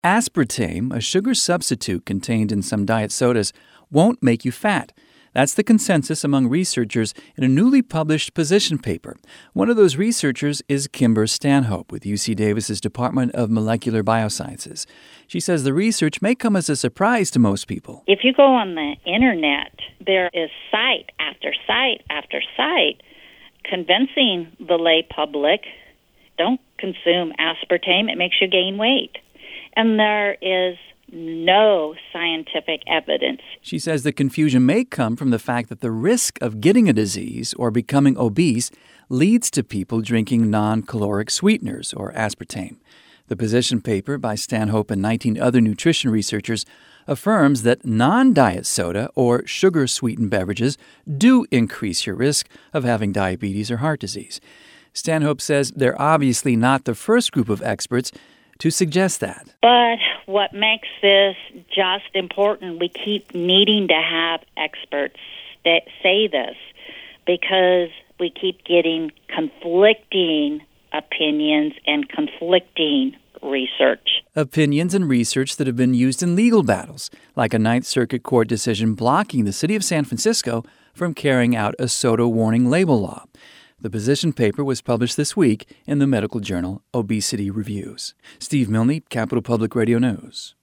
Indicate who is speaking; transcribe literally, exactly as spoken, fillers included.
Speaker 1: Aspartame, a sugar substitute contained in some diet sodas, won't make you fat. That's the consensus among researchers in a newly published position paper. One of those researchers is Kimber Stanhope with U C Davis's Department of Molecular Biosciences. She says the research may come as a surprise to most people.
Speaker 2: If you go on the internet, there is site after site after site convincing the lay public, don't consume aspartame, it makes you gain weight. And there is no scientific evidence.
Speaker 1: She says the confusion may come from the fact that the risk of getting a disease or becoming obese leads to people drinking non-caloric sweeteners, or aspartame. The position paper by Stanhope and nineteen other nutrition researchers affirms that non-diet soda or sugar-sweetened beverages do increase your risk of having diabetes or heart disease. Stanhope says they're obviously not the first group of experts to suggest that.
Speaker 2: But what makes this just important, we keep needing to have experts that say this because we keep getting conflicting opinions and conflicting research.
Speaker 1: Opinions and research that have been used in legal battles, like a Ninth Circuit Court decision blocking the city of San Francisco from carrying out a soda warning label law. The position paper was published this week in the medical journal Obesity Reviews. Steve Milne, Capital Public Radio News.